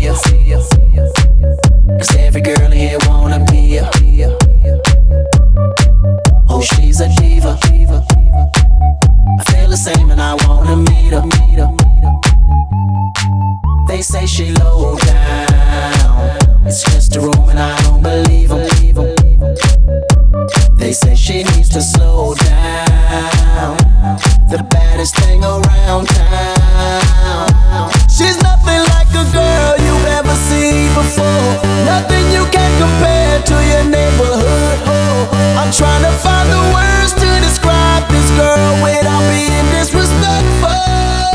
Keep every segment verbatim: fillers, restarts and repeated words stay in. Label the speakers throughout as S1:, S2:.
S1: ya. Cause every girl in here wanna be ya. Oh, she's a diva. I feel the same and I wanna meet her. They say she low down, it's just a room and I don't believe them. They say she needs to slow down, the baddest thing around town. She's nothing like a girl you've ever seen before, nothing you can compare to your neighborhood. I'm trying to find the words to describe this girl without being disrespectful.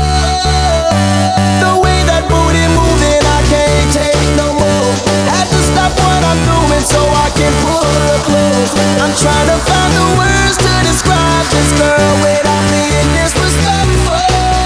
S1: The way that booty moving, I can't take no more. Had to stop what I'm doing so I can pull her close. I'm trying to find the words to describe this girl without being disrespectful.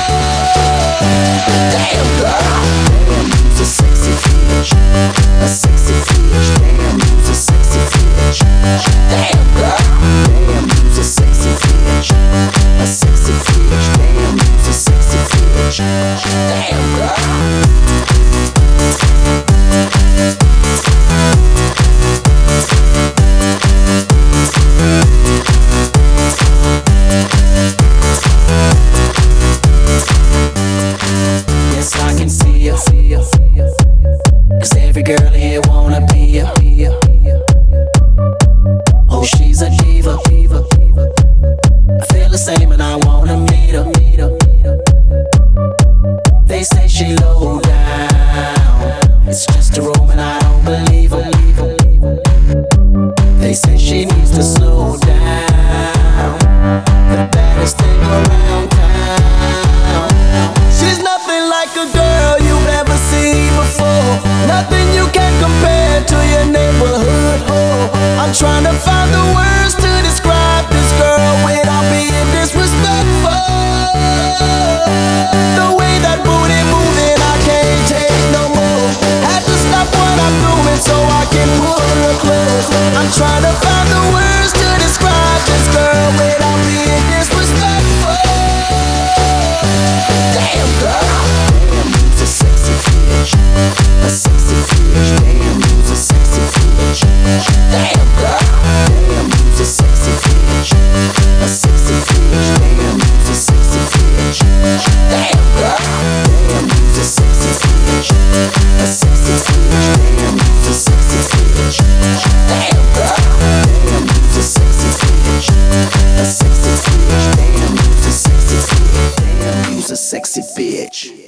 S1: Damn girl, damn, you's a sexy bitch, a sexy bitch. Damn, you's a sexy bitch. Damn girl, damn, you's a sexy bitch, a sexy bitch. Damn, you's a sexy bitch. Damn girl. Yes, I can see ya. Cause every girl here wanna be ya. Oh, she's a diva. I feel the same and I wanna meet her. They say she low down, it's just a room and I don't believe them. They say she needs to slow down, the baddest thing around town. She's nothing like a girl you've ever seen before, nothing you can compare to your neighborhood. I'm trying to find the words to describe this girl without being disrespectful. The way that booty moving, I can't take no more. Had to stop what I'm doing so I can pull her close. I'm trying to find the words to describe this girl without being disrespectful. Damn girl, damn, you's a sexy bitch, a sexy bitch. Damn, you's a sexy bitch. Damn girl, damn, you's a sexy bitch, a sexy bitch. Damn, you's a sexy bitch. Damn girl, damn, you's a sexy bitch, a sexy bitch. Damn, you's a sexy bitch. Damn girl, damn, you's a sexy bitch, a sexy bitch. Damn, you's a sexy bitch. Damn, you's a sexy bitch.